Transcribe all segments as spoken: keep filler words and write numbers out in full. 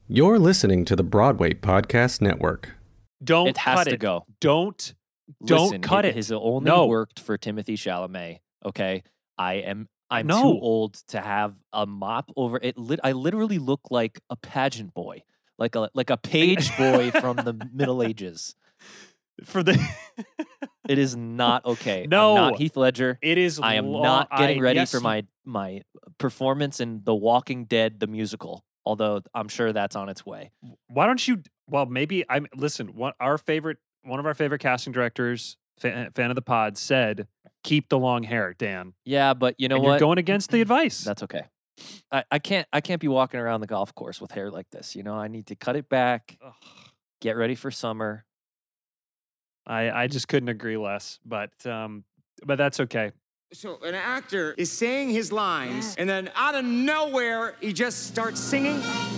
You're listening to the Broadway Podcast Network. Don't It has cut to it. go. Don't don't Listen, cut it. it. has only No. worked for Timothy Chalamet. Okay, I am. I'm No. too old to have a mop over it. Lit, I literally look like a pageant boy, like a like a page boy from the Middle Ages. For the It is not okay. No. I'm not Heath Ledger. it is. I am lo- not getting I- ready yes, for my my performance in The Walking Dead the musical. Although I'm sure that's on its way. Why don't you? Well, maybe I'm. Listen, one our favorite, one of our favorite casting directors, fan, fan of the pod, said, "Keep the long hair, Dan." Yeah, but you know And what? You're going against the advice. That's okay. I, I can't I can't be walking around the golf course with hair like this. You know, I need to cut it back, Ugh. get ready for summer. I I just couldn't agree less. But um, but that's okay. So an actor is saying his lines, and then out of nowhere, he just starts singing.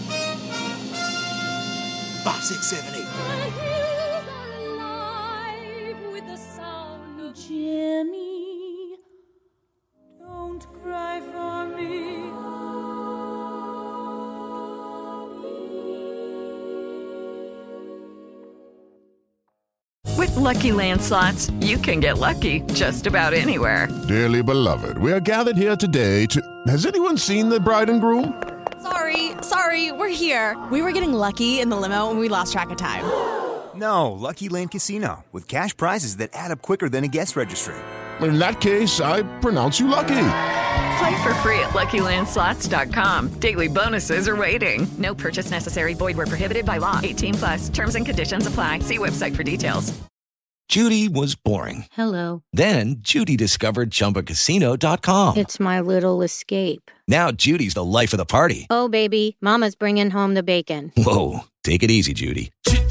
Five, six, seven, eight. Jimmy, don't cry for me. With Lucky Land Slots, you can get lucky just about anywhere. Dearly beloved, we are gathered here today to... Has anyone seen the bride and groom? Sorry, sorry, we're here. We were getting lucky in the limo and we lost track of time. No, Lucky Land Casino, with cash prizes that add up quicker than a guest registry. In that case, I pronounce you lucky. Play for free at Lucky Land Slots dot com. Daily bonuses are waiting. No purchase necessary. Void where prohibited by law. eighteen plus. Terms and conditions apply. See website for details. Judy was boring. Hello. Then Judy discovered Chumba Casino dot com. It's my little escape. Now Judy's the life of the party. Oh, baby, mama's bringing home the bacon. Whoa, take it easy, Judy.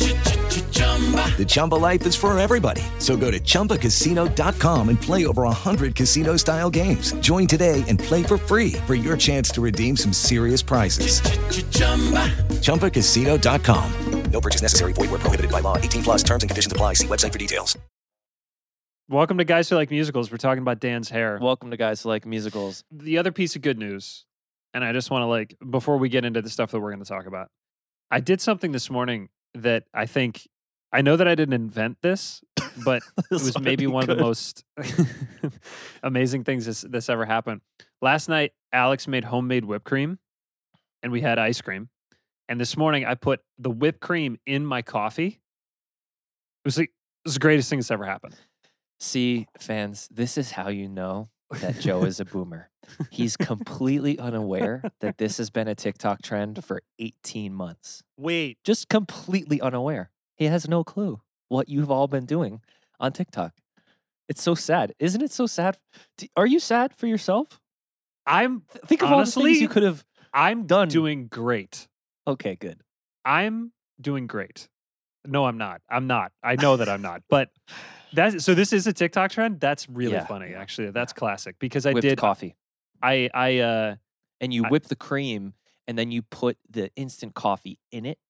The Chumba life is for everybody. So go to Chumba Casino dot com and play over one hundred casino-style games. Join today and play for free for your chance to redeem some serious prizes. Chumba Casino dot com. No purchase necessary. Void where prohibited by law. eighteen plus terms and conditions apply. See website for details. Welcome to Guys Who Like Musicals. We're talking about Dan's hair. Welcome to Guys Who Like Musicals. The other piece of good news, and I just want to like, before we get into the stuff that we're going to talk about, I did something this morning that I think, I know that I didn't invent this, but it was maybe one of the most amazing things this, this ever happened. Last night, Alex made homemade whipped cream, and we had ice cream. And this morning, I put the whipped cream in my coffee. It was like, it was the greatest thing that's ever happened. See, fans, this is how you know that Joe is a boomer. He's completely unaware that this has been a TikTok trend for eighteen months. Wait. Just completely unaware. He has no clue what you've all been doing on TikTok. It's so sad. Isn't it so sad? D- Are you sad for yourself? I'm, Think of honestly, all the things you could have I'm done. doing great. Okay, good. I'm doing great. No, I'm not. I'm not. I know that I'm not. But that's so this is a TikTok trend. That's really Yeah. funny, actually. That's classic because I Whipped did coffee. I I uh And you I- whip the cream and then you put the instant coffee in it.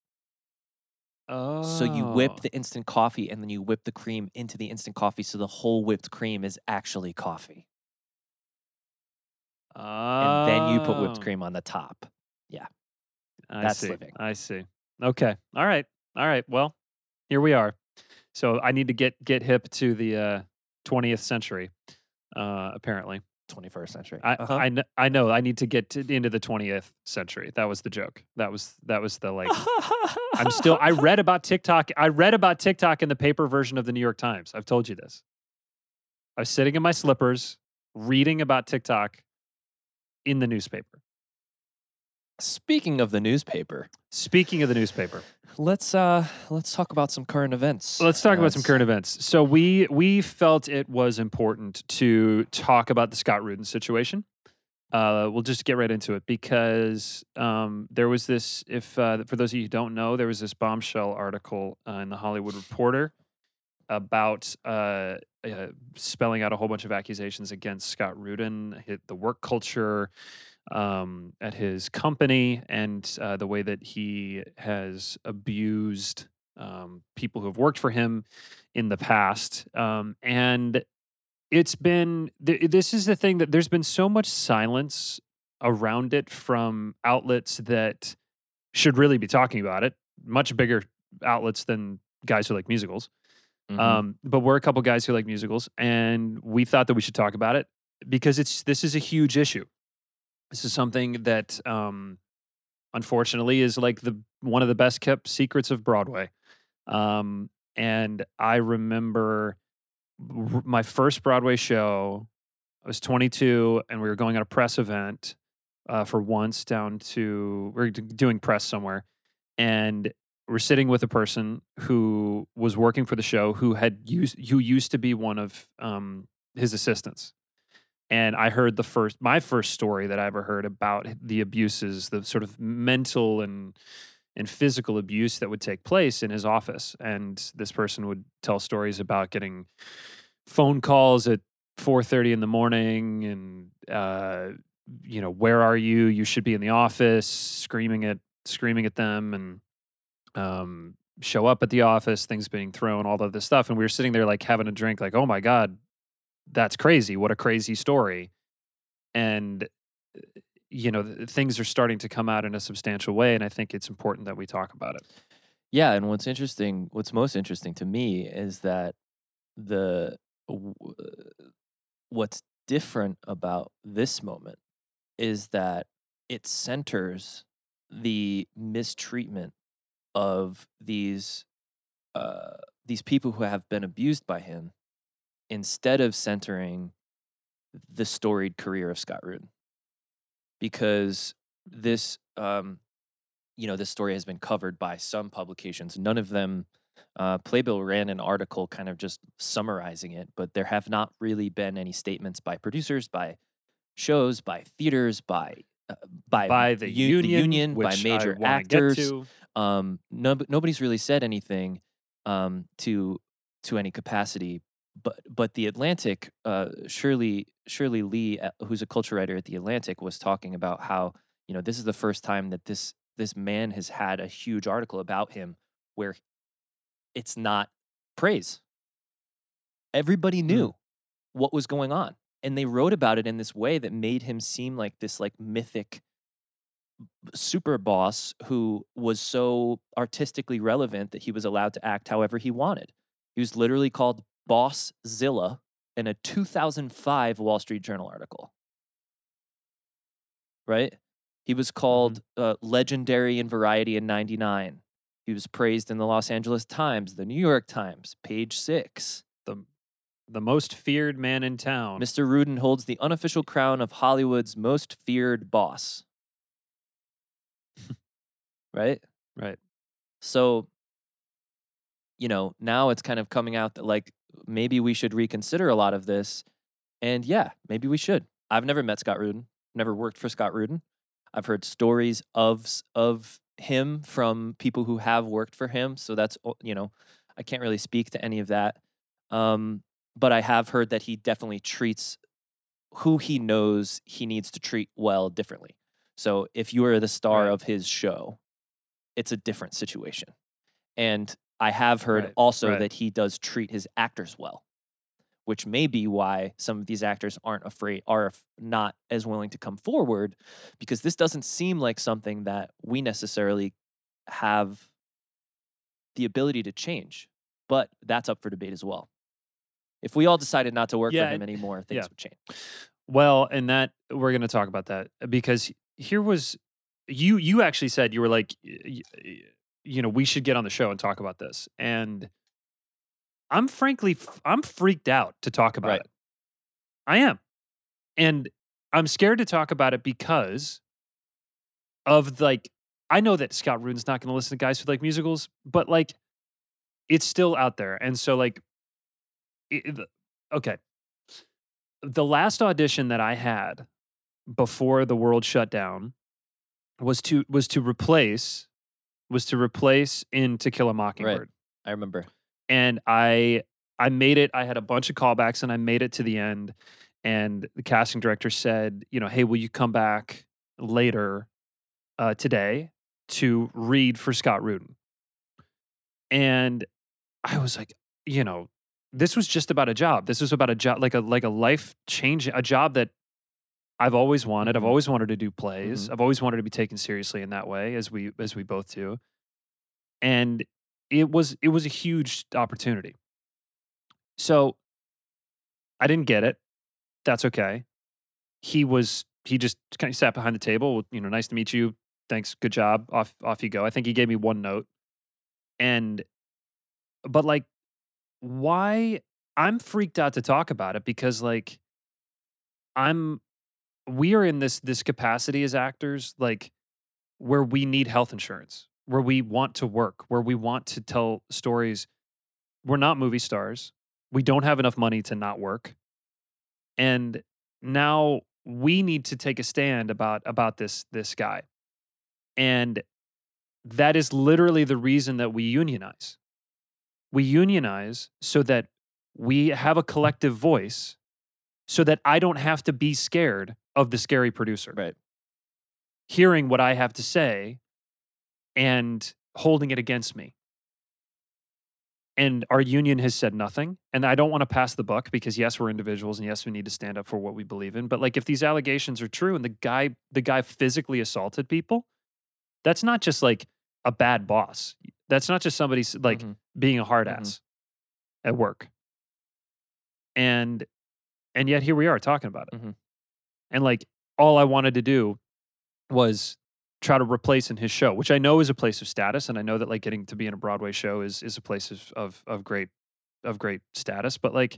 oh So you whip the instant coffee and then you whip the cream into the instant coffee so the whole whipped cream is actually coffee. And then you put whipped Oh, cream on the top. I That's see. living. I see. Okay. All right. All right. Well, here we are. So I need to get get hip to the uh, twentieth century. Uh, apparently, twenty-first century. I Uh-huh. I, kn- I know I need to get to, into the twentieth century. That was the joke. That was that was the like. I'm still. I read about TikTok. I read about TikTok in the paper version of the New York Times. I've told you this. I was sitting in my slippers reading about TikTok in the newspaper. Speaking of the newspaper, Speaking of the newspaper, let's uh let's talk about some current events. let's talk about some Let's- current events. So we we felt it was important to talk about the Scott Rudin situation. Uh, we'll just get right into it because um, there was this. If uh, for those of you who don't know, there was this bombshell article uh, in the Hollywood Reporter about uh, uh, spelling out a whole bunch of accusations against Scott Rudin, hit the work culture um, at his company, and uh, the way that he has abused um, people who have worked for him in the past. Um, and it's been, th- this is the thing that there's been so much silence around it from outlets that should really be talking about it. Much bigger outlets than guys who like musicals. Mhm. Um, but we're a couple guys who like musicals, and we thought that we should talk about it because it's this is a huge issue. This is something that, um, unfortunately, is like the one of the best kept secrets of Broadway. Um, and I remember r- my first Broadway show. I was twenty-two, and we were going on a press event uh, for once down to we we're d- doing press somewhere, and we're sitting with a person who was working for the show who had used who used to be one of um, his assistants. And I heard the first my first story that I ever heard about the abuses, the sort of mental and and physical abuse that would take place in his office. And this person would tell stories about getting phone calls at four thirty in the morning and uh, you know, where are you? You should be in the office, screaming at screaming at them, and um, show up at the office, things being thrown, all of this stuff. And we were sitting there like having a drink, like, oh my God, that's crazy. What a crazy story. And, uh, you know, th- things are starting to come out in a substantial way. And I think it's important that we talk about it. Yeah, and what's interesting, what's most interesting to me is that the w- what's different about this moment is that it centers the mistreatment of these uh, these people who have been abused by him, instead of centering the storied career of Scott Rudin, because this um, you know this story has been covered by some publications. None of them. Uh, Playbill ran an article kind of just summarizing it, but there have not really been any statements by producers, by shows, by theaters, by uh, by By the u- union, union by which I major wanna get actors. to. Um, no, nobody's really said anything um, to to any capacity. But but the Atlantic, uh, Shirley Shirley Lee, uh, who's a culture writer at the Atlantic, was talking about how you know this is the first time that this this man has had a huge article about him where it's not praise. Everybody knew what was going on, and they wrote about it in this way that made him seem like this like mythic super boss who was so artistically relevant that he was allowed to act however he wanted. He was literally called Boss Zilla in a two thousand five Wall Street Journal article. Right? He was called uh, legendary in Variety in ninety-nine. He was praised in the Los Angeles Times, the New York Times, page six. The the most feared man in town. Mister Rudin holds the unofficial crown of Hollywood's most feared boss. Right? Right. So, you know, now it's kind of coming out that like maybe we should reconsider a lot of this. And yeah, maybe we should. I've never met Scott Rudin, never worked for Scott Rudin. I've heard stories of s- of him from people who have worked for him. So that's, o- you know, I can't really speak to any of that. Um, but I have heard that he definitely treats who he knows he needs to treat well differently. So if you are the star Right. of his show, it's a different situation. And I have heard Right, also right. that he does treat his actors well, which may be why some of these actors aren't afraid, are af- not as willing to come forward, because this doesn't seem like something that we necessarily have the ability to change. But that's up for debate as well. If we all decided not to work Yeah, for him and- anymore, things yeah. would change. Well, and that we're going to talk about that because here was you. You actually said you were like, y- y- you know, we should get on the show and talk about this. And I'm frankly, f- I'm freaked out to talk about Right. it. I am, and I'm scared to talk about it because of like, I know that Scott Rudin's not going to listen to guys who like musicals, but like, it's still out there, and so like, it, the- okay. The last audition that I had before the world shut down was to was to replace was to replace in To Kill a Mockingbird. I remember. And I I made it. I had a bunch of callbacks and I made it to the end. And the casting director said, you know, hey, will you come back later uh, today to read for Scott Rudin? And I was like, you know, this was just about a job. This was about a job, like a like a life change, a job that I've always wanted. I've Mhm. always wanted to do plays. Mhm. I've always wanted to be taken seriously in that way, as we as we both do. And it was it was a huge opportunity. So I didn't get it. That's okay. He was he just kind of sat behind the table. You know, nice to meet you. Thanks. Good job. Off off you go. I think he gave me one note. And but like, why? I'm freaked out to talk about it because like I'm we are in this this capacity as actors, like where we need health insurance, where we want to work, where we want to tell stories. We're not movie stars. We don't have enough money to not work. And now we need to take a stand about about this this guy. And that is literally the reason that we unionize. We unionize so that we have a collective voice, so that I don't have to be scared of the scary producer. Right. Hearing what I have to say and holding it against me. And our union has said nothing. And I don't want to pass the buck because yes, we're individuals and yes, we need to stand up for what we believe in. But like if these allegations are true and the guy the guy physically assaulted people, that's not just like a bad boss. That's not just somebody s- like Mhm. being a hard Mhm. ass at work. And and yet here we are talking about it. Mhm. And like all I wanted to do was try to replace in his show, which I know is a place of status, and I know that like getting to be in a Broadway show is is a place of of, of great of great status. But like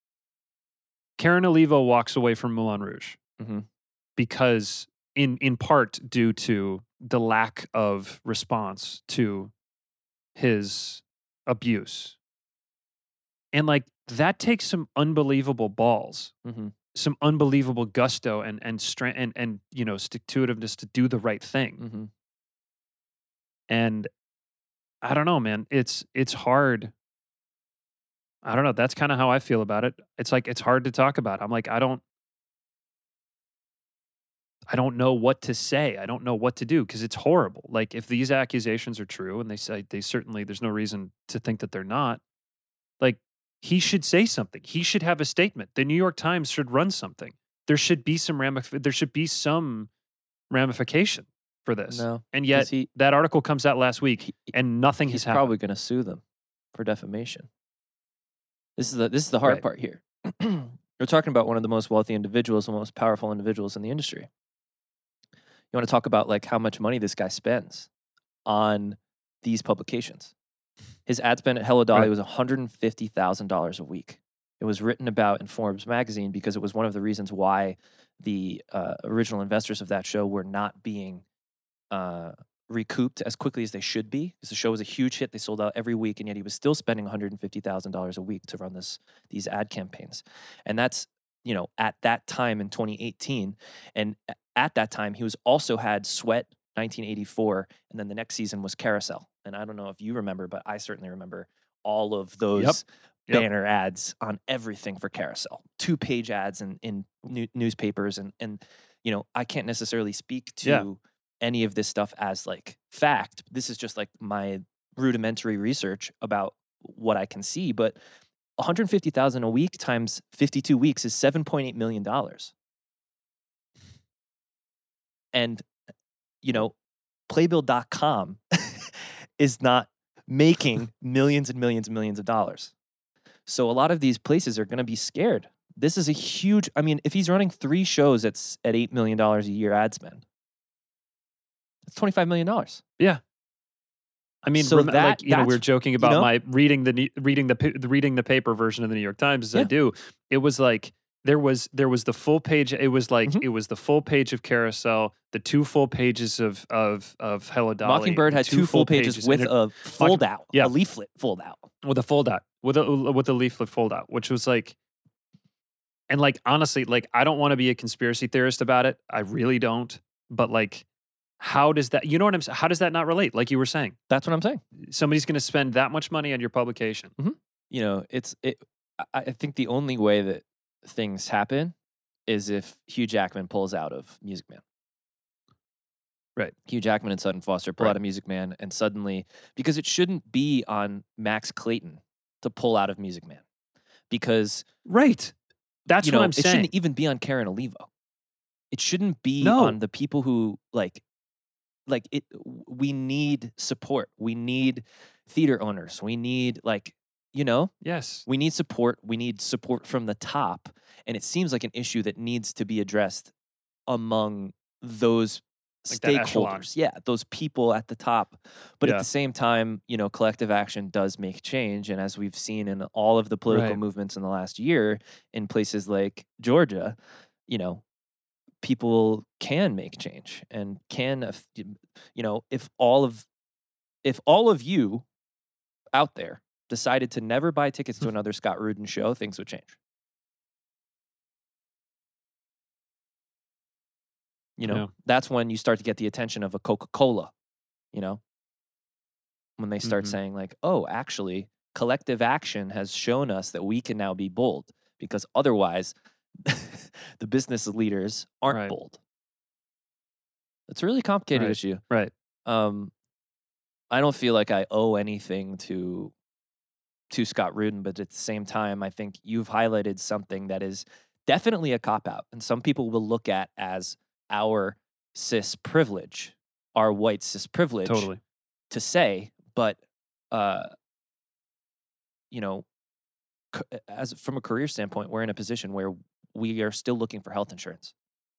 Karen Olivo walks away from Moulin Rouge Mhm. because in in part due to the lack of response to his abuse. And like that takes some unbelievable balls. Mhm. Some unbelievable gusto and and strength and and you know stick to itiveness to do the right thing. Mhm. And I don't know, man. It's it's hard. I don't know. That's kind of how I feel about it. It's like it's hard to talk about. I'm like I don't I don't know what to say. I don't know what to do because it's horrible. Like if these accusations are true and they say they certainly there's no reason to think that they're not. Like he should say something. He should have a statement. The New York Times should run something. There should be some ramif- there should be some ramification for this. No. And 'cause yet he, that article comes out last week he- and nothing he's has happened. probably going to sue them for defamation. This is the this is the hard Right. part here. We're talking about one of the most wealthy individuals, the most powerful individuals in the industry. You want to talk about like how much money this guy spends on these publications. His ad spend at Hello Dolly Right. was one hundred fifty thousand dollars a week. It was written about in Forbes magazine because it was one of the reasons why the uh, original investors of that show were not being uh, recouped as quickly as they should be. Because the show was a huge hit, they sold out every week, and yet he was still spending one hundred fifty thousand dollars a week to run this these ad campaigns. And that's you know at that time in twenty eighteen, and a- at that time he was also had Sweat nineteen eighty-four, and then the next season was Carousel. And I don't know if you remember, but I certainly remember all of those Yep. banner ads on everything for Carousel, two page ads in, in new, newspapers. And, and, you know, I can't necessarily speak to Yeah. any of this stuff as like fact. This is just like my rudimentary research about what I can see. But one hundred fifty thousand a week times fifty-two weeks is seven point eight million dollars. And, you know, playbill dot com is not making millions and millions and millions of dollars. So a lot of these places are going to be scared. This is a huge, I mean, if he's running three shows at, s- at eight million dollars a year ad spend, that's twenty-five million dollars. Yeah. I mean, So rem- that- like you know, we were that's- joking about know? my reading the ne- reading the pa- the reading the paper version of the New York Times as I Yeah. do. It was like there was there was the full page. It was like Mhm. it was the full page of Carousel, the two full pages of of of Hello Dolly. Mockingbird the had two full pages, and with it- a fold out, yeah. a leaflet fold out. with a fold out with a with a leaflet fold out, which was like, and like honestly, like I don't want to be a conspiracy theorist about it. I really don't. But like, how does that? You know what I'm saying? How does that not relate? Like you were saying, That's what I'm saying. somebody's going to spend that much money on your publication. You know, it's it. I I think the only way that things happen is if Hugh Jackman pulls out of Music Man. Right. Hugh Jackman and Sutton Foster pull Right. out of Music Man, and suddenly, because it shouldn't be on Max Clayton to pull out of Music Man, because Right. That's you what know I'm it saying. shouldn't even be on Karen Olivo. It shouldn't be No. on the people who like, like it. We need support. We need theater owners. We need like, you know, Yes. we need support. We need support from the top. And it seems like an issue that needs to be addressed among those Like that echelon. stakeholders. Yeah, those people at the top. But Yeah. at the same time, you know, collective action does make change. And as we've seen in all of the political Right. movements in the last year in places like Georgia, you know, people can make change and can, aff- you know, if all of if all of you out there decided to never buy tickets to another Scott Rudin show, things would change. You know, Yeah. that's when you start to get the attention of a Coca-Cola, you know, when they start Mhm. saying like, oh, actually, collective action has shown us that we can now be bold because otherwise the business leaders aren't Right. bold. It's a really complicated Right. issue. Right. Um, I don't feel like I owe anything to to Scott Rudin, but at the same time, I think you've highlighted something that is definitely a cop out, and some people will look at as our cis privilege, our white cis privilege, Totally. to say, but uh, you know, c- as from a career standpoint, we're in a position where we are still looking for health insurance.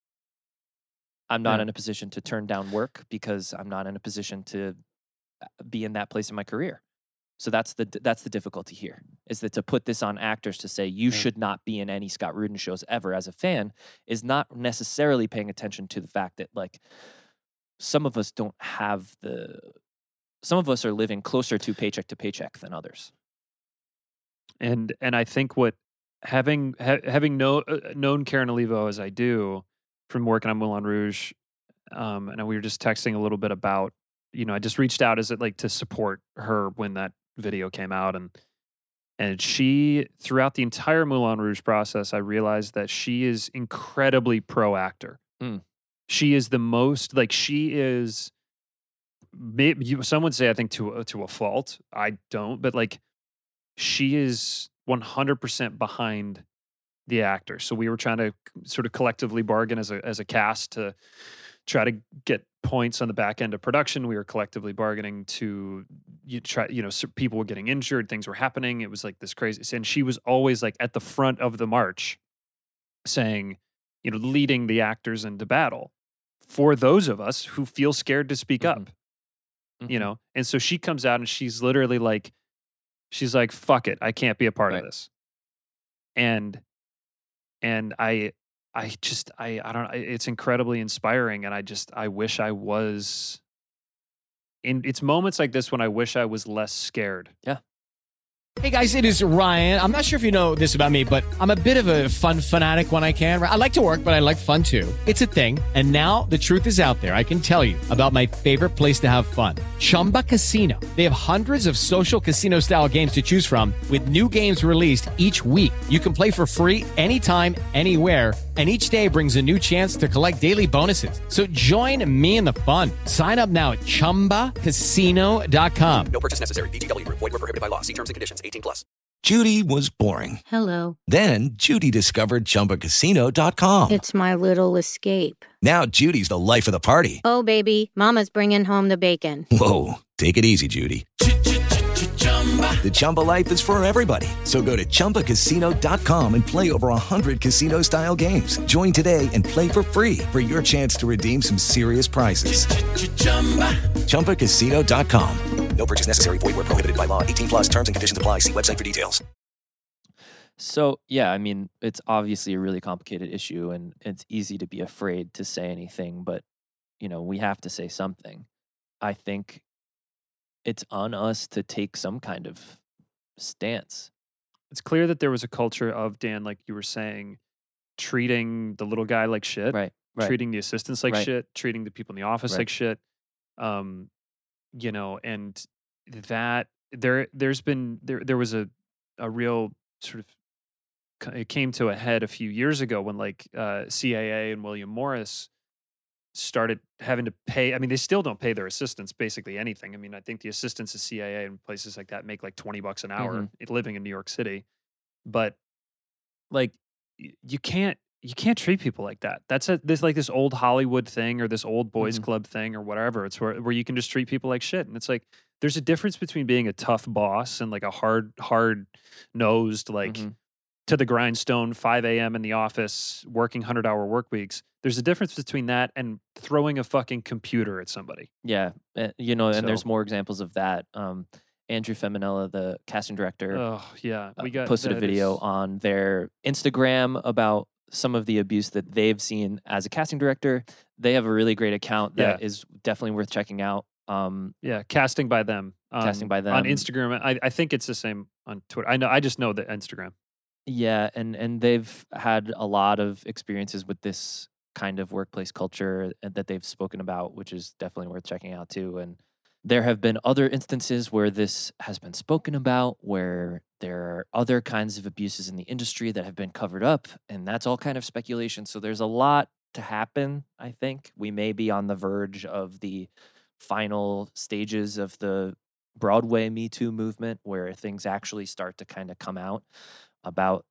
I'm not Yeah. in a position to turn down work because I'm not in a position to be in that place in my career. So that's the that's the difficulty here, is that to put this on actors to say you Yeah. should not be in any Scott Rudin shows ever as a fan is not necessarily paying attention to the fact that like some of us don't have the some of us are living closer to paycheck to paycheck than others. And and I think what having ha, having know, uh, known Karen Olivo as I do from working on Moulin Rouge, um, and we were just texting a little bit about, you know, I just reached out as it like to support her when that video came out, and and she throughout the entire Moulin Rouge process, I realized that she is incredibly pro actor. Mm. She is the most like she is. Maybe you, some would say I think to a, to a fault. I don't, but like she is one hundred percent behind the actor. So we were trying to sort of collectively bargain as a as a cast to try to get points on the back end of production. We were collectively bargaining to you try, you know, so people were getting injured, things were happening. It was like this crazy, and she was always like at the front of the march saying, you know, leading the actors into battle for those of us who feel scared to speak Mhm. up, you know? And so she comes out and she's literally like, she's like, fuck it, I can't be a part Right. of this. And, and I, I just, I, I don't know. It's incredibly inspiring. And I just, I wish I was in, it's moments like this when I wish I was less scared. Yeah. Hey guys, it is Ryan. I'm not sure if you know this about me, but I'm a bit of a fun fanatic when I can. I like to work, but I like fun too. It's a thing. And now the truth is out there. I can tell you about my favorite place to have fun. Chumba Casino. They have hundreds of social casino style games to choose from with new games released each week. You can play for free anytime, anywhere. And each day brings a new chance to collect daily bonuses. So join me in the fun. Sign up now at chumba casino dot com. No purchase necessary. V G W Group. Void were prohibited by law. See terms and conditions. eighteen plus. Judy was boring. Hello. Then Judy discovered Chumba Casino dot com. It's my little escape. Now Judy's the life of the party. Oh, baby, mama's bringing home the bacon. Whoa, take it easy, Judy. The Chumba life is for everybody. So go to chumba casino dot com and play over one hundred casino-style games. Join today and play for free for your chance to redeem some serious prizes. chumba casino dot com. No purchase necessary. Void where prohibited by law. eighteen plus terms and conditions apply. See website for details. So, yeah, I mean, it's obviously a really complicated issue and it's easy to be afraid to say anything, but, you know, we have to say something. I think it's on us to take some kind of stance. It's clear that there was a culture of, Dan, like you were saying, treating the little guy like shit, Right, right. treating the assistants like Right. shit, treating the people in the office Right. like shit. Um, you know, and that there there's been there there was a a real sort of c- it came to a head a few years ago when like uh, C A A and William Morris started having to pay. I mean, they still don't pay their assistants basically anything. I mean, I think the assistants at C A A and places like that make like twenty bucks an hour Mhm. living in New York City. But like, y- you can't, you can't treat people like that. That's a this like this old Hollywood thing or this old boys Mhm. club thing or whatever. It's where where you can just treat people like shit. And it's like there's a difference between being a tough boss and like a hard hard nosed like Mhm. to the grindstone five a.m. in the office working one hundred hour work weeks. There's a difference between that and throwing a fucking computer at somebody. Yeah, uh, you know, and there's So- more examples of that. Um, Andrew Feminella, the casting director, Oh yeah, we uh, got posted a that video is- on their Instagram about some of the abuse that they've seen as a casting director. They have a really great account that Yeah. is definitely worth checking out. Um, Yeah, casting by them. On, Casting by on them. Instagram. I, I think it's the same on Twitter. I know. I just know the Instagram. yeah, and and they've had a lot of experiences with this kind of workplace culture and that they've spoken about, which is definitely worth checking out too. And there have been other instances where this has been spoken about, where there are other kinds of abuses in the industry that have been covered up, and that's all kind of speculation. So there's a lot to happen, I think. We may be on the verge of the final stages of the Broadway Me Too movement, where things actually start to kind of come out about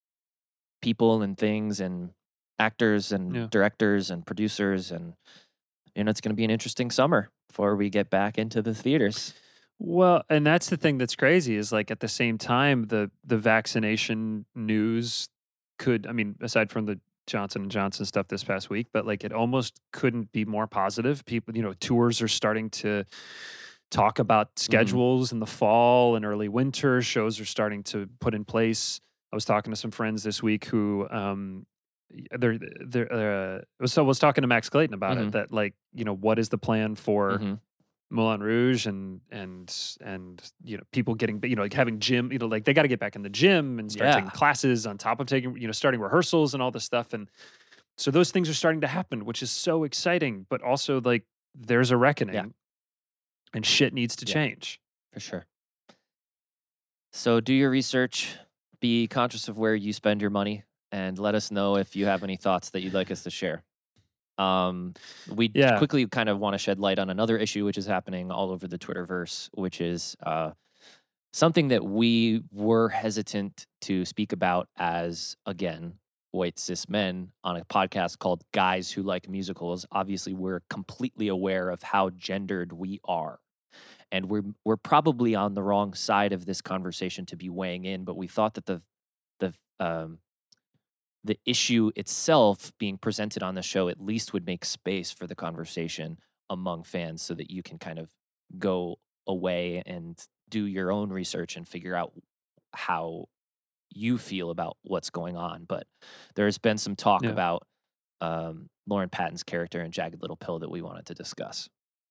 people and things and actors and Yeah. directors and producers. And, you know, it's going to be an interesting summer before we get back into the theaters. Well, and that's the thing that's crazy is like at the same time the the vaccination news could I mean aside from the Johnson and Johnson stuff this past week, but like it almost couldn't be more positive. People, you know, tours are starting to talk about schedules in the fall and early winter. Shows are starting to put in place. I was talking to some friends this week who um they're they're uh, so I was talking to Max Clayton about Mhm. it that like, you know, what is the plan for Mhm. Moulin Rouge and and and you know people getting you know like having gym you know like they got to get back in the gym and start taking Yeah. classes on top of taking you know starting rehearsals and all this stuff, and so those things are starting to happen, which is so exciting, but also like there's a reckoning and shit needs to Yeah. change. For sure. So do your research, be conscious of where you spend your money, and let us know if you have any thoughts that you'd like us to share. Um, we Yeah. quickly kind of want to shed light on another issue which is happening all over the Twitterverse, which is uh, something that we were hesitant to speak about as, again, white cis men on a podcast called Guys Who Like Musicals. Obviously, we're completely aware of how gendered we are. And we're we're probably on the wrong side of this conversation to be weighing in, but we thought that the the um, the issue itself being presented on the show at least would make space for the conversation among fans so that you can kind of go away and do your own research and figure out how you feel about what's going on. But there's been some talk Yeah. about um, Lauren Patton's character in Jagged Little Pill that we wanted to discuss.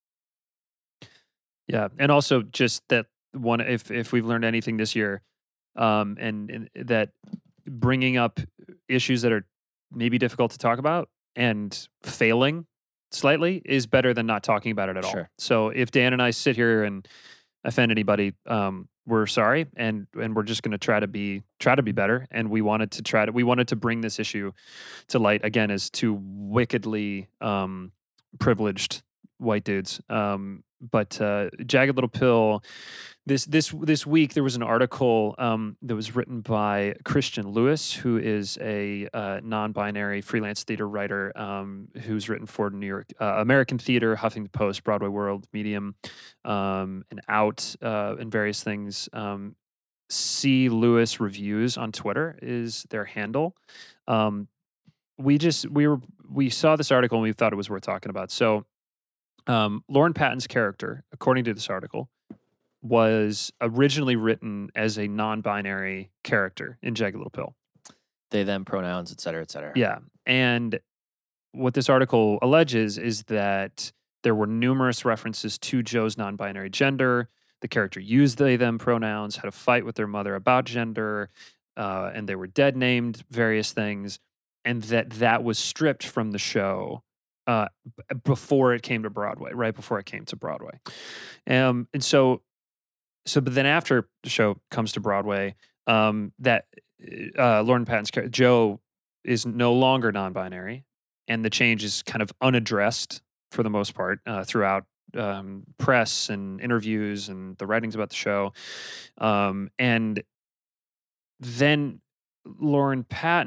Yeah, and also just that one if if we've learned anything this year, um, and, and that bringing up issues that are maybe difficult to talk about and failing slightly is better than not talking about it at all. Sure. So if Dan and I sit here and offend anybody, um, we're sorry, and and we're just going to try to be try to be better. And we wanted to try to we wanted to bring this issue to light again as two wickedly um, privileged white dudes. Um, but uh, Jagged Little Pill. This this this week there was an article um, that was written by Christian Lewis, who is a uh, non-binary freelance theater writer um, who's written for New York uh, American Theater, Huffington Post, Broadway World, Medium, um, and Out, uh, and various things. Um, C. Lewis Reviews on Twitter is their handle. Um, we just we were we saw this article and we thought it was worth talking about. So, um, Lauren Patton's character, according to this article, was originally written as a non-binary character in Jagged Little Pill. They, them, pronouns, et cetera, et cetera. Yeah. And what this article alleges is that there were numerous references to Joe's non-binary gender. The character used they, them pronouns, had a fight with their mother about gender, uh, and they were dead named various things, and that that was stripped from the show uh, b- before it came to Broadway, right before it came to Broadway. Um, and so, so, but then after the show comes to Broadway, um, that uh, Lauren Patton's character, Joe, is no longer non-binary, and the change is kind of unaddressed for the most part uh, throughout um, press and interviews and the writings about the show. Um, and then Lauren Patton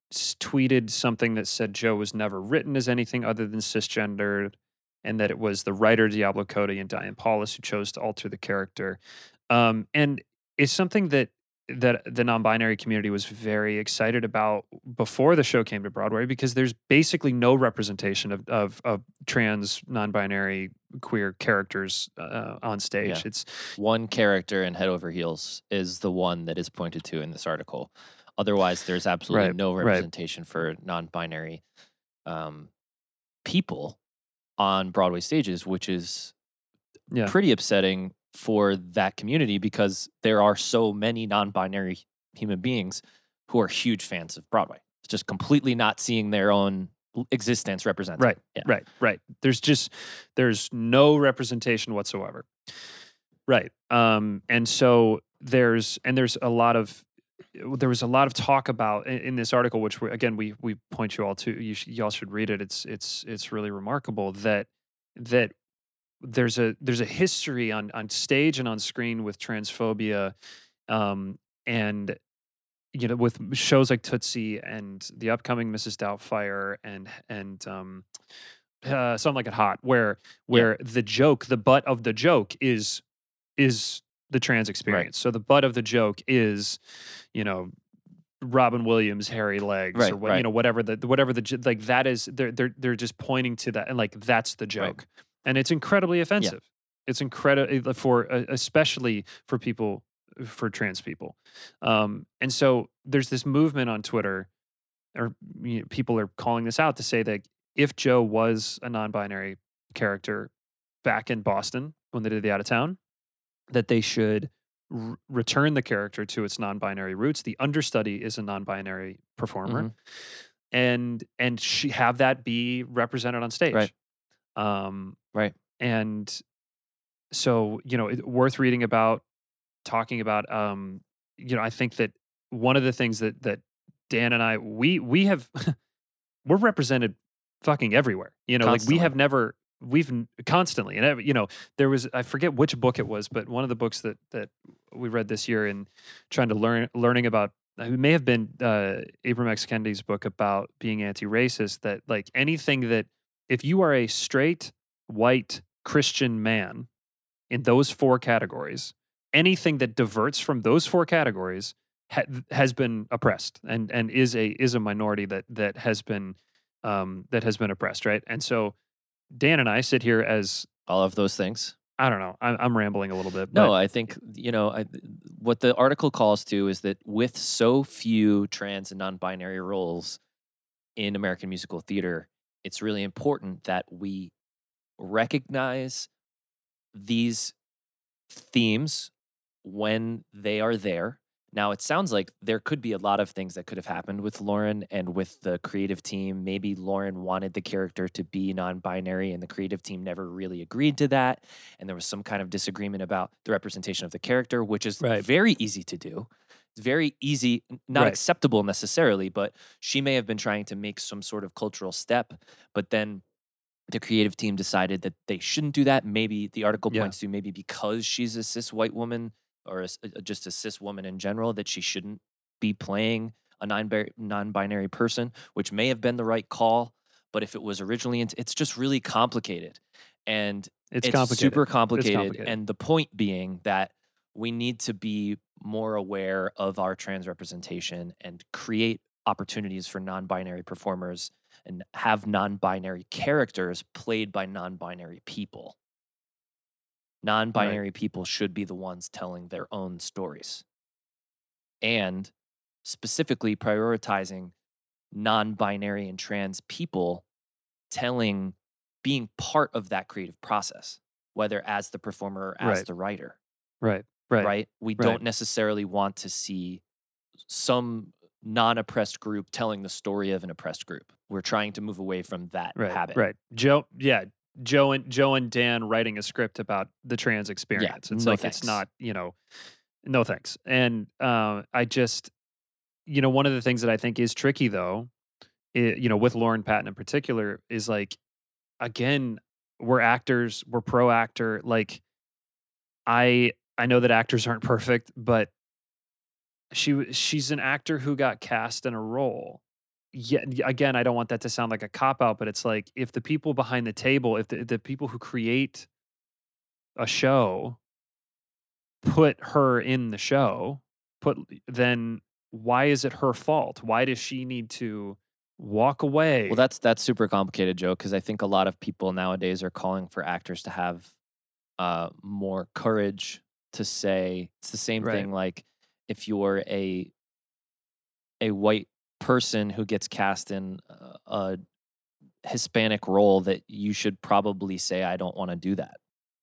s- tweeted something that said Joe was never written as anything other than cisgendered, and that it was the writer Diablo Cody and Diane Paulus who chose to alter the character. Um, and it's something that that the non-binary community was very excited about before the show came to Broadway, because there's basically no representation of of, of trans, non-binary, queer characters uh, on stage. Yeah. It's one character in Head Over Heels is the one that is pointed to in this article. Otherwise, there's absolutely Right, no right. representation for non-binary um, people on Broadway stages, which is Yeah. pretty upsetting for that community, because there are so many non-binary human beings who are huge fans of Broadway. It's just completely not seeing their own l- existence represented. Right, Yeah. right, right. There's just there's no representation whatsoever. Right. Um, and so there's and there's a lot of there was a lot of talk about in, in this article, which we, again we we point you all to. You sh- y'all should read it. It's it's it's really remarkable that that there's a there's a history on on stage and on screen with transphobia, um, and you know, with shows like Tootsie and the upcoming Missus Doubtfire and and um, uh, Something Like It Hot, where where the joke, the butt of the joke is is the trans experience. So the butt of the joke is, you know, Robin Williams' hairy legs, Right, or what, right. you know, whatever the whatever the j- like that is. They're they're they're just pointing to that, and like that's the joke, and it's incredibly offensive. It's incredible for uh, especially for people for trans people, um, and so there's this movement on Twitter, or you know, people are calling this out to say that if Joe was a non-binary character back in Boston when they did the Out of Town, that they should r- return the character to its non-binary roots. The understudy is a non-binary performer, Mhm. and and she have that be represented on stage. Right. Um, Right. and so you know, it, worth reading about, talking about. Um, you know, I think that one of the things that that Dan and I we we have we're represented fucking everywhere. You know, like we Constantly. have never we've n- constantly and every, you know, there was I forget which book it was, but one of the books that that we read this year in trying to learn learning about it may have been uh, Abram X. Kennedy's book about being anti-racist. That like anything that if you are a straight white Christian man in those four categories, anything that diverts from those four categories ha- has been oppressed and and is a is a minority that that has been um, that has been oppressed, right? And so Dan and I sit here as all of those things. I don't know. I'm, I'm rambling a little bit. No, but I think, you know, I, what the article calls to is that with so few trans and non-binary roles in American musical theater, it's really important that we recognize these themes when they are there. Now, it sounds like there could be a lot of things that could have happened with Lauren and with the creative team. Maybe Lauren wanted the character to be non-binary and the creative team never really agreed to that. And there was some kind of disagreement about the representation of the character, which is Right. very easy to do. It's very easy, n- not Right. acceptable necessarily, but she may have been trying to make some sort of cultural step, but then the creative team decided that they shouldn't do that. Maybe the article Yeah. points to maybe because she's a cis white woman or a s- a- just a cis woman in general, that she shouldn't be playing a non-bi- non-binary person, which may have been the right call. But if it was originally, int- it's just really complicated. And It's it's complicated. super It's complicated. complicated. And the point being that we need to be more aware of our trans representation and create opportunities for non-binary performers and have non-binary characters played by non-binary people. Non-binary people should be the ones telling their own stories. And specifically prioritizing non-binary and trans people telling, being part of that creative process, whether as the performer or as Right. the writer. right, right, Right? We right. don't necessarily want to see some non-oppressed group telling the story of an oppressed group. We're trying to move away from that right, habit. right. Joe, yeah, Joe and Joe and Dan writing a script about the trans experience. it's no like thanks. it's not, you know, no thanks. And uh, I just, you know, one of the things that I think is tricky though, i you know, with Lauren Patton in particular, is like, again, we're actors, we're pro actor. Like, I I know that actors aren't perfect, but she w- she's an actor who got cast in a role, yeah, again, I don't want that to sound like a cop out, but it's like if the people behind the table, if the, the people who create a show put her in the show, put then why is it her fault? Why does she need to walk away? Well, that's that's super complicated, Joe, because I think a lot of people nowadays are calling for actors to have uh, more courage to say it's the same Right. thing. Like if you're a a white person who gets cast in a, a Hispanic role, that you should probably say, I don't want to do that.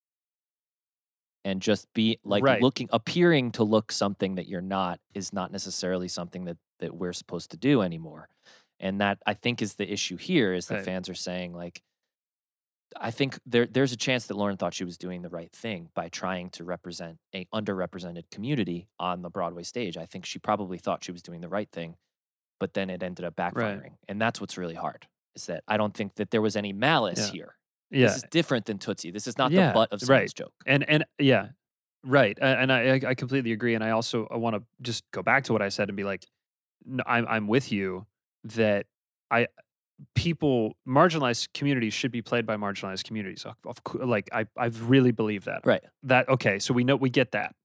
And just be like Right. looking, appearing to look something that you're not is not necessarily something that, that we're supposed to do anymore. And that I think is the issue here is that Right. fans are saying like, I think there there's a chance that Lauren thought she was doing the right thing by trying to represent a underrepresented community on the Broadway stage. I think she probably thought she was doing the right thing, but then it ended up backfiring. Right. And that's what's really hard, is that I don't think that there was any malice Yeah. here. Yeah. This is different than Tootsie. This is not Yeah, the butt of right. someone's joke. And and yeah, right. A- And I I completely agree. And I also I want to just go back to what I said and be like, no, I'm I'm with you that I people marginalized communities should be played by marginalized communities. Of, of cou- like I I really believe that. Right. That okay. So we know we get that.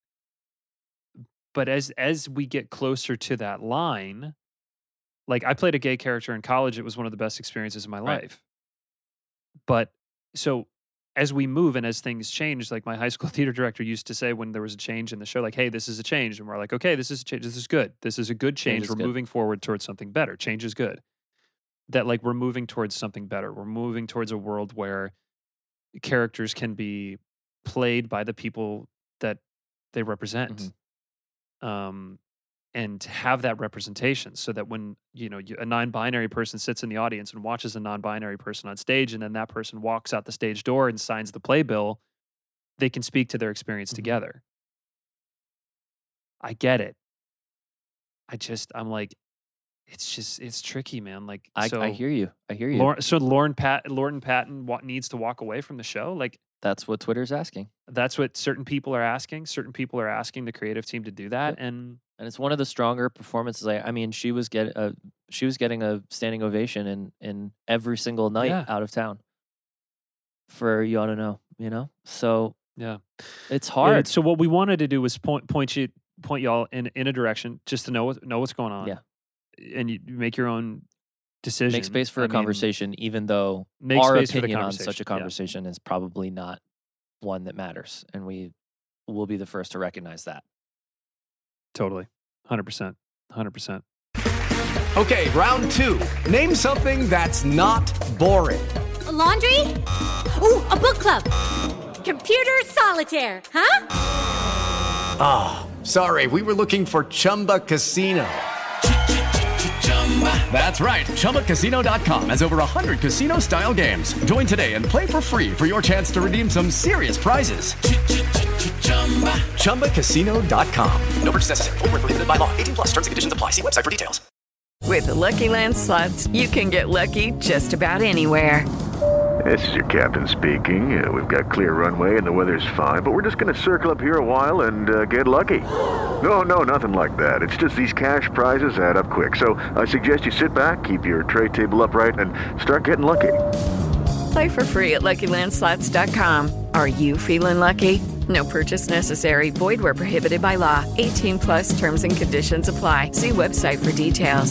But as as we get closer to that line, like I played a gay character in college. It was one of the best experiences of my Right. life. But so as we move and as things change, like my high school theater director used to say when there was a change in the show, like, hey, this is a change. And we're like, okay, this is a change. This is good. This is a good Change change. is We're good. moving forward towards something better. Change is good. That like we're moving towards something better. We're moving towards a world where characters can be played by the people that they represent. Um, and have that representation so that when, you know, you, a non-binary person sits in the audience and watches a non-binary person on stage, and then that person walks out the stage door and signs the playbill, they can speak to their experience Mhm. together. I get it. I just, I'm like, it's just, it's tricky, man. Like, I, so I hear you. I hear you. Lauren, so Lauren Pat, Lauren Patton wa- needs to walk away from the show. Like, That's what Twitter's asking. that's what certain people are asking. Certain people are asking the creative team to do that. And And it's one of the stronger performances. I, I mean, she was get uh, she was getting a standing ovation in in every single night Yeah. out of town. For you ought to know, you know. So yeah. it's Yeah, hard. so what we wanted to do was point point you point y'all in in a direction just to know what know what's going on. Yeah. And you make your own decision. Make space for I a mean, conversation, even though make our space for the opinion on such a conversation, yeah. conversation is probably not one that matters, and we will be the first to recognize that. Totally. one hundred percent. one hundred percent. Okay, round two. Name something that's not boring. A laundry? Ooh, a book club. Computer solitaire, huh? Ah, sorry, we were looking for Chumba Casino. That's right, Chumba Casino dot com has over one hundred casino-style games. Join today and play for free for your chance to redeem some serious prizes. Chumba Casino dot com. No purchase necessary. Void where prohibited by law. eighteen plus terms and conditions apply. See website for details. With the Lucky Land Slots, you can get lucky just about anywhere. This is your captain speaking. Uh, we've got clear runway and the weather's fine, but we're just going to circle up here a while and uh, get lucky. No, no, nothing like that. It's just these cash prizes add up quick. So I suggest you sit back, keep your tray table upright, and start getting lucky. Play for free at Lucky Land Slots dot com. Are you feeling lucky? No purchase necessary. Void where prohibited by law. eighteen plus terms and conditions apply. See website for details.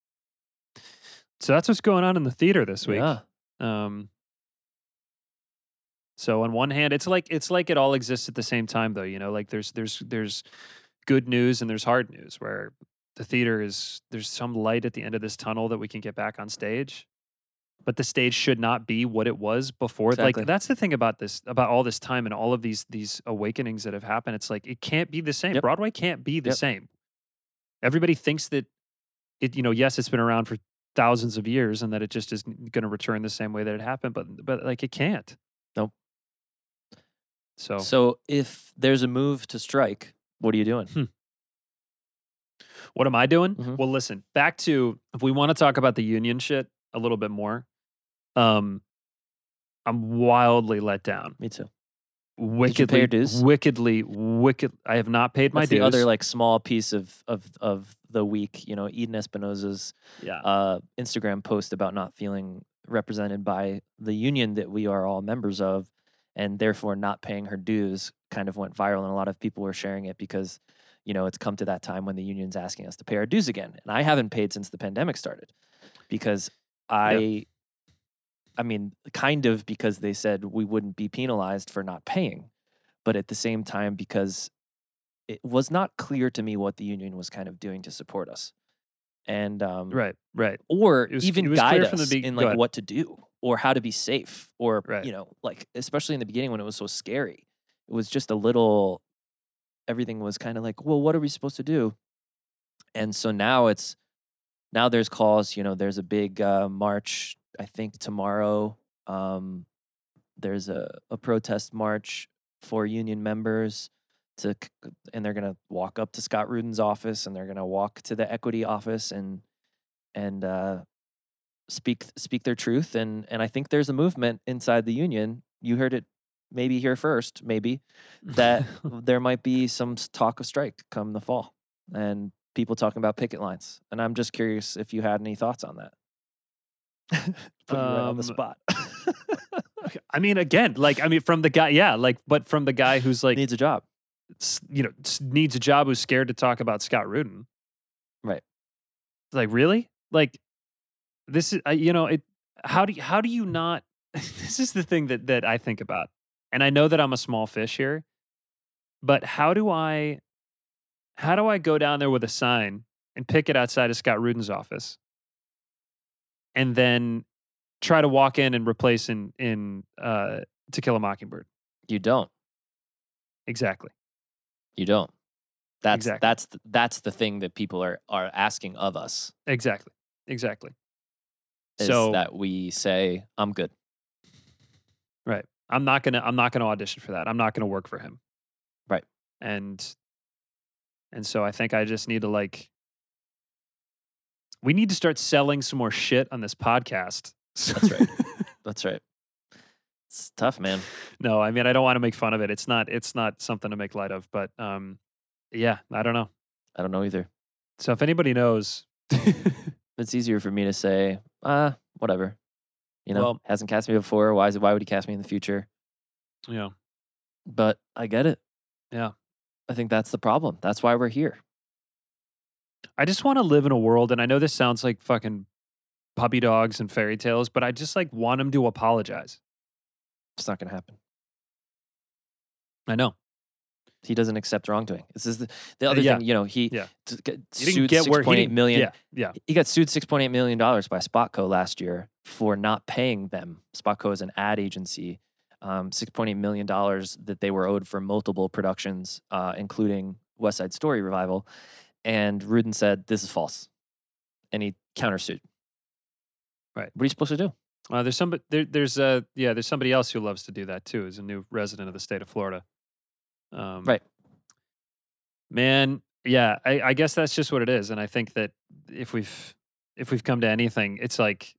So that's what's going on in the theater this week. Yeah. Um so on one hand, it's like it's like it all exists at the same time though, you know, like there's there's there's good news and there's hard news where the theater is there's some light at the end of this tunnel that we can get back on stage. But the stage should not be what it was before. Exactly. Like that's the thing about this, about all this time and all of these these awakenings that have happened. It's like it can't be the same. Yep. Broadway can't be the Yep. same. Everybody thinks that it, you know, yes, it's been around for thousands of years and that it just is going to return the same way that it happened, but but like it can't. Nope. So So if there's a move to strike, what are you doing? Hmm. What am I doing? Mhm. Well, listen, back to if we want to talk about the union shit a little bit more, um, I'm wildly let down. Me too. wickedly, your dues? wickedly, wicked. I have not paid my That's dues. the other like small piece of of of the week. You know, Eden Espinosa's yeah. uh, Instagram post about not feeling represented by the union that we are all members of, and therefore not paying her dues, kind of went viral, and a lot of people were sharing it because, you know, it's come to that time when the union's asking us to pay our dues again, and I haven't paid since the pandemic started because I. Yep. I mean, kind of because they said we wouldn't be penalized for not paying, but at the same time, because it was not clear to me what the union was kind of doing to support us. And, um, right, right. Or it was, even it was guide clear us from the be- in like what to do or how to be safe or, right. you know, like, especially in the beginning when it was so scary, it was just a little, everything was kind of like, well, what are we supposed to do? And so now it's, now there's calls, you know, there's a big uh, march, I think tomorrow, um, there's a, a protest march for union members to, and they're gonna walk up to Scott Ruden's office and they're gonna walk to the equity office and and uh, speak speak their truth. And and I think there's a movement inside the union. You heard it maybe here first, maybe that there might be some talk of strike come the fall, and people talking about picket lines. And I'm just curious if you had any thoughts on that. Put you right on the spot. I mean, again, like, I mean, from the guy, yeah, like, but from the guy who's like needs a job, you know, needs a job, who's scared to talk about Scott Rudin. Right. Like, really? Like, this is, uh, you know, it, how do you, how do you not, this is the thing that, that I think about. And I know that I'm a small fish here, but how do I, how do I go down there with a sign and pick it outside of Scott Rudin's office? And then try to walk in and replace in in uh, To Kill a Mockingbird. You don't. Exactly. You don't. That's exactly. that's the, that's the thing that people are are asking of us. Exactly. Exactly. Is so that we say, I'm good. Right. I'm not gonna I'm not gonna audition for that. I'm not gonna work for him. Right. And and so I think I just need to like we need to start selling some more shit on this podcast. That's right. That's right. It's tough, man. No, I mean, I don't want to make fun of it. It's not, it's not something to make light of, but um, yeah, I don't know. I don't know either. So if anybody knows, it's easier for me to say, ah, uh, whatever. You know, well, hasn't cast me before. Why is it, why would he cast me in the future? Yeah. But I get it. Yeah. I think that's the problem. That's why we're here. I just want to live in a world, and I know this sounds like fucking puppy dogs and fairy tales, but I just like want him to apologize. It's not going to happen. I know. He doesn't accept wrongdoing. This is the, the other uh, yeah. thing, you know, he, yeah. t- get he didn't sued get where six point eight he million. Yeah, yeah. He got sued six point eight million dollars by Spotco last year for not paying them. Spotco is an ad agency. Um, six point eight million dollars that they were owed for multiple productions, uh, including West Side Story revival. And Rudin said, this is false. And he countersued. Right. What are you supposed to do? Uh, there's somebody, there, there's uh, yeah, there's somebody else who loves to do that too. Is a new resident of the state of Florida. Um, right. Man, yeah, I, I guess that's just what it is. And I think that if we've, if we've come to anything, it's like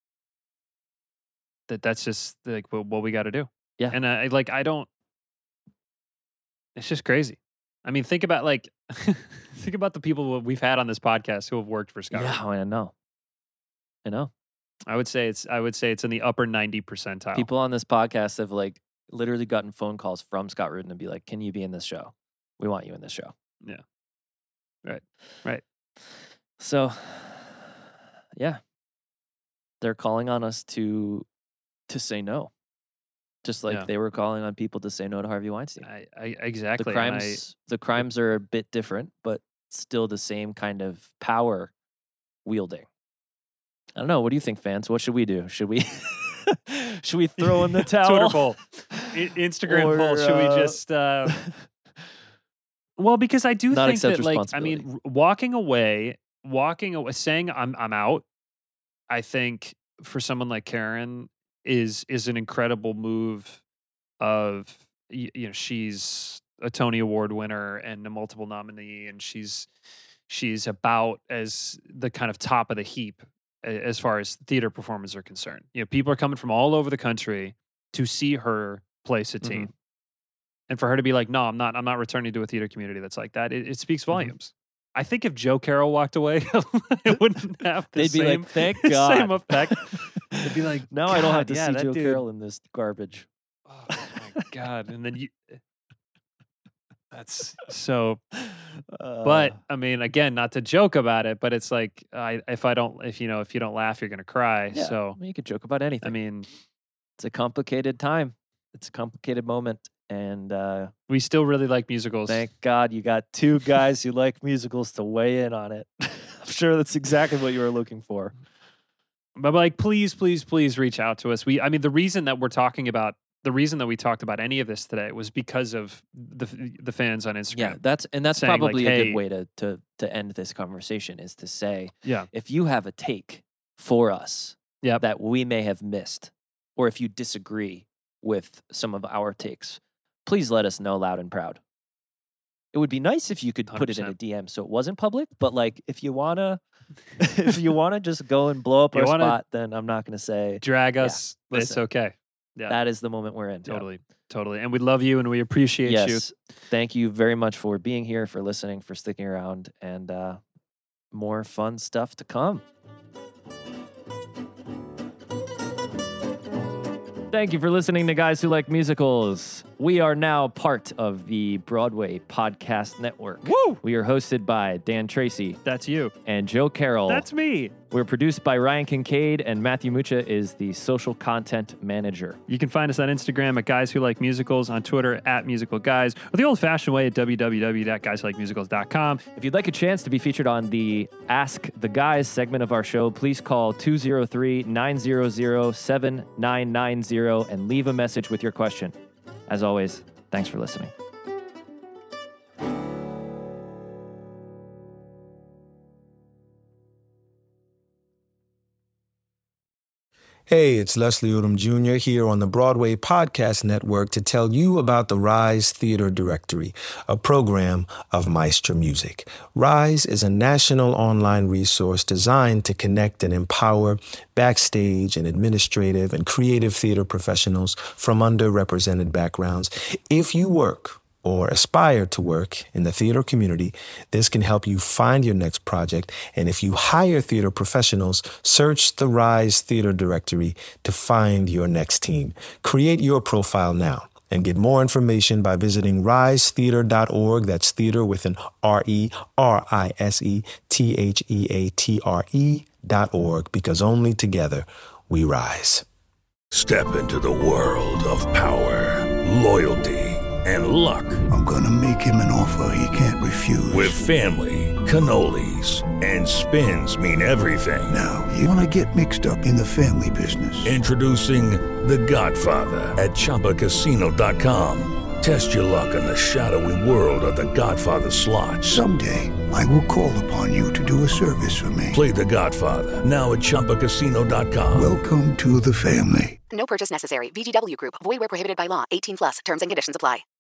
that. That's just like what, what we got to do. Yeah. And I like I don't. It's just crazy. I mean, think about like, think about the people we've had on this podcast who have worked for Scott. Yeah, I know. I know. I would say it's. I would say it's in the upper ninety percentile. People on this podcast have like literally gotten phone calls from Scott Rudin and be like, "Can you be in this show? We want you in this show." Yeah. Right. Right. So, yeah, they're calling on us to to say no, just like Yeah. they were calling on people to say no to Harvey Weinstein. I, I exactly. The crimes, the crimes are a bit different, but still the same kind of power wielding. I don't know. What do you think, fans? What should we do? Should we should we throw in the towel? Twitter poll, I- Instagram Or, poll. Should we uh, just? Uh... well, because I do Not think accept that, like, I responsibility. mean, r- walking away, walking away, saying I'm I'm out. I think for someone like Karen is is an incredible move. Of y- you know, she's a Tony Award winner and a multiple nominee, and she's she's about as the kind of top of the heap a- as far as theater performers are concerned. You know, people are coming from all over the country to see her play Satine. And for her to be like, no, I'm not, I'm not returning to a theater community that's like that. It, it speaks volumes. Mm-hmm. I think if Joe Carroll walked away, it wouldn't have the They'd same, be like, thank God. same effect. They'd be like, now I don't have to yeah, see that Joe dude. Carroll in this garbage. Oh my God. And then you, that's so, Uh, but I mean, again, not to joke about it, but it's like, I, if I don't, if you know, if you don't laugh, you're going to cry. yeah, So, I mean, you could joke about anything. I mean, it's a complicated time. It's a complicated moment. And uh, we still really like musicals. thank God you got two guys who like musicals to weigh in on it. I'm sure that's exactly what you were looking for. But like, please, please, please reach out to us. We, I mean, the reason that we're talking about, the reason that we talked about any of this today was because of the the fans on Instagram. Yeah, that's and that's saying, probably like, a hey, good way to to to end this conversation is to say, yeah, if you have a take for us yep. that we may have missed, or if you disagree with some of our takes, please let us know loud and proud. It would be nice if you could put it in a D M so it wasn't public, but like if you wanna if you wanna just go and blow up You our wanna spot, then I'm not gonna say drag yeah, us. It's listen, okay. Yeah, that is the moment we're in. totally, totally. And we love you and we appreciate Yes. you. Thank you very much for being here, for listening, for sticking around, and uh, more fun stuff to come. Thank you for listening to Guys Who Like Musicals. We are now part of the Broadway Podcast Network. Woo! We are hosted by Dan Tracy. That's you. And Joe Carroll. That's me. We're produced by Ryan Kincaid, and Matthew Mucha is the social content manager. You can find us on Instagram at Guys Who Like Musicals, on Twitter at Musical Guys, or the old-fashioned way at w w w dot guys who like musicals dot com. If you'd like a chance to be featured on the Ask the Guys segment of our show, please call two oh three, nine hundred, seven nine nine zero and leave a message with your question. As always, thanks for listening. Hey, it's Leslie Odom Junior here on the Broadway Podcast Network to tell you about the Rise Theater Directory, a program of Maestro Music. Rise is a national online resource designed to connect and empower backstage and administrative and creative theater professionals from underrepresented backgrounds. If you work or aspire to work in the theater community, this can help you find your next project. And if you hire theater professionals, search the Rise Theater Directory to find your next team. Create your profile now and get more information by visiting rise theater dot org. That's theater with an R E, R I S E, T H E A T R E dot org, because only together we rise. Step into the world of power, loyalty, and luck. I'm gonna make him an offer he can't refuse. With family, cannolis, and spins mean everything. Now, you wanna get mixed up in the family business. Introducing The Godfather at Chumba Casino dot com. Test your luck in the shadowy world of The Godfather slot. Someday, I will call upon you to do a service for me. Play The Godfather, now at Chumba Casino dot com. Welcome to the family. No purchase necessary. V G W Group. Void where prohibited by law. eighteen plus. Terms and conditions apply.